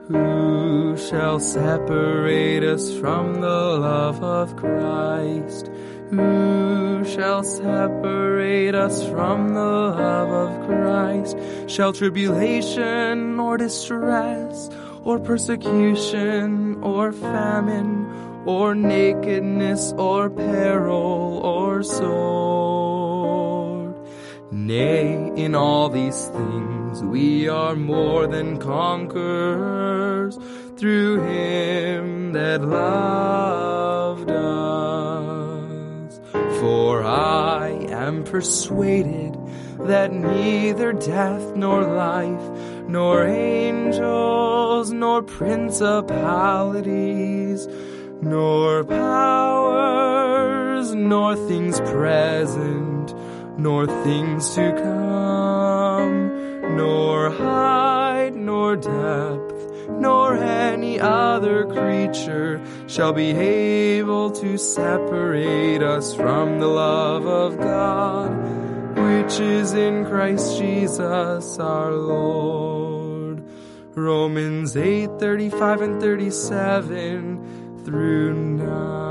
Who shall separate us from the love of Christ? Who shall separate us from the love of Christ? Shall tribulation or distress or persecution or famine or nakedness or peril or sword? Nay, in all these things we are more than conquerors through him that loved us. For I am persuaded that neither death nor life, nor angels, nor principalities, nor powers, nor things present, nor things to come, nor height, nor depth, nor any other creature shall be able to separate us from the love of God, which is in Christ Jesus our Lord. Romans 8:35 and 37 through 9.